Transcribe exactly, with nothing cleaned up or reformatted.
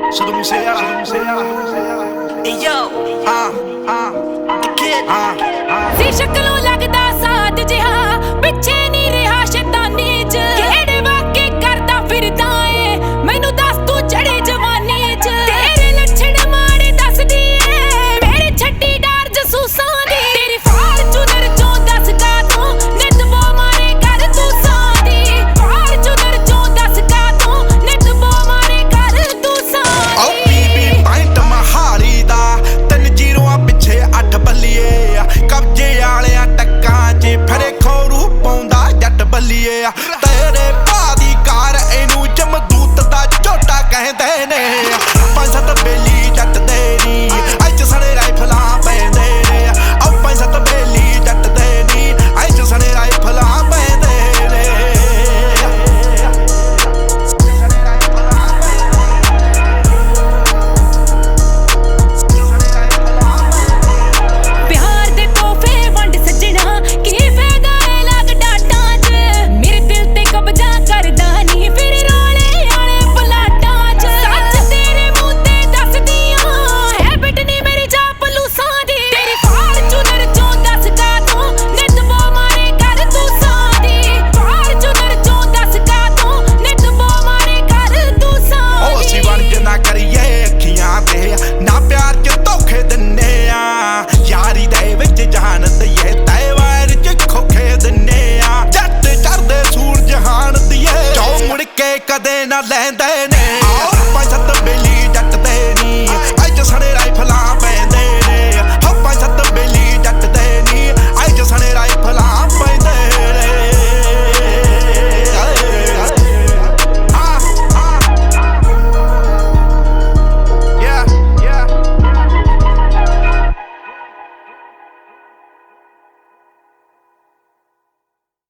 Solo musea, solo musea. Hey yo, ah, ah, the kid, ah, ah. ਸੀ ਸ਼ਕਲੋਂ ਲੱਗਦਾ ਸਾਥ ਜਿਹਾ ਪਿੱਛੇ ਨਹੀਂ ਰਿਹਾ ਸ਼ੈਤਾਨੀ ਚ ਕਿਹੜੇ ਵਾਕੇ ਕਰਦਾ ਫਿਰਦਾ ਏ ਮੈਨੂੰ ਦੱਸ ਤੂੰ ਚੜੇ ਜਵਾਨੀ ਚ ਤੇਰੇ ਲੱਛਣ ਮਾੜੇ ਦੱਸਦੀ ਏ ਮੇਰੇ ਛੱਡੀ ਡਾਰ ਜਸੂਸਾਂ ਦੀ ਤੇਰੀ ਫਾਰਚੂਨਰ ਚੋਂ ਦੱਸ ਕਾ ਤੂੰ ਨਿਤ ਬੋ ਮਾਰੇ ਕਰ ਤੂੰ ਸਾਦੀ ਫਾਰਚੂਨਰ ਚੋਂ ਦੱਸ ਕਾ ਤੂੰ ਨਿਤ ਬੋ ਮਾਰੇ ਕਰ ਤੂੰ ਸਾਦੀ ਓ ਬੀਬੀ ਪਾਇੰਟ ਮਹਾਰੀ ਦਾ ਤਿੰਨ ਜੀਰੋਆਂ ਪਿੱਛੇ ਅੱਠ ਬੱਲੀਏ ਕਬਜੇ ਵਾਲਿਆਂ ਟੱਕਾਂ 'ਚ ਫਰੇ ਖੋਰੂ ਪਾਉਂਦਾ ਜੱਟ ਬੱਲੀਏ ਤੇਰੇ ਭਾ ਦੀ ਕਾਰ ਇਹਨੂੰ ਜਮਦੂਤ ਦਾ ਝੋਟਾ ਕਹਿੰਦੇ ਨੇ ਪੰਜ ਸੱਤ ਬੇਲੀ ਜੱਟ ਦੇ ਨੀ ਅੱਜ ਸਣੇ ਰਾਈਫਲਾਂ ਪੈਂਦੇ ਨੇ ਓ ਪੰਜ ਸੱਤ ਬੇਲੀ ਜੱਟ ਦੇ ਨੀ ਅੱਜ ਸਣੇ ਰਾਈਫਲਾਂ ਪੈਂਦੇ ਨੇ ਪਿਆਰ ਦੇ ਤੋਹਫੇ ਵੰਡ ਸੱਜਣਾ ਕੀ ਫਾਇਦਾ ਏ ਲੱਗ ਡਾਟਾਂ 'ਚ ਮੇਰੇ ਦਿਲ ਤੇ ਕਬਜ਼ਾ ਕਰਦਾ ਨਹੀਂ ਫਿਰ ਰੋਲੇ ਵਾਲੇ ਪਲਾਟਾਂ 'ਚ ਸੱਚ ਤੇਰੇ ਮੂੰਹ ਤੇ ਦੱਸਦੀਆਂ ਹੈਬਿਟ ਨਹੀਂ ਮੇਰੀ ਚਾਪਲੂਸਾਂ ਦੀ ਤੇਰੀ ਫਾਰਚੂਨਰ ਚੋਂ ਦੱਸ ਕਾ ਤੂੰ ਨਿਤ ਬੋ ਮਾਰੇ ਕਰ ਤੂੰ ਸਾਦੀ ਫਾਰਚੂਨਰ ਚੋਂ ਦੱਸ ਕਾ ਤੂੰ ਨਿਤ ਬੋ ਮਾਰੇ ਕਰ ਤੂੰ ਓ ਅਸੀਂ ਸਾਦੀ ਵਰਜ ਨਾ ਕਰੀਏ ਅੱਖੀਆਂ ਤੇ ਨਾ ਪਿਆਰ 'ਚ ਧੋਖੇ ਦਿੰਨੇ ਆ ਯਾਰੀ ਦੇ ਵਿੱਚ ਜਹਾਨ ਦਈਏ ਤੈ ਵਾਰ 'ਚ ਖੋਖੇ ਦਿੰਨੇ ਆ ਜੱਟ ਚੜਦੇ ਸੂਰਜ ਹਾਨ ਦੀਏ ਜੋ ਮੁੜ ਕੇ ਕਦੇ ਨਾ ਲੈਂਦੇ ਨੇ